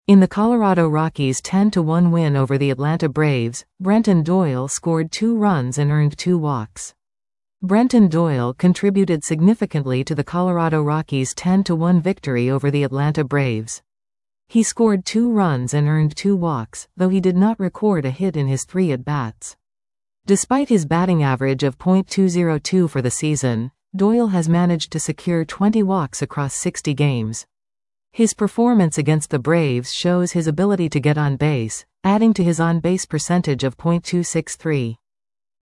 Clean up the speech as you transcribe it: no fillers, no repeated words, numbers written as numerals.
In the Colorado Rockies' 10-1 win over the Atlanta Braves, Brenton Doyle scored 2 runs and earned 2 walks. Brenton Doyle contributed significantly to the Colorado Rockies' 10-1 victory over the Atlanta Braves. He scored 2 runs and earned 2 walks, though he did not record a hit in his 3 at-bats. Despite his batting average of .202 for the season, Doyle has managed to secure 20 walks across 60 games. His performance against the Braves shows his ability to get on base, adding to his on-base percentage of .263.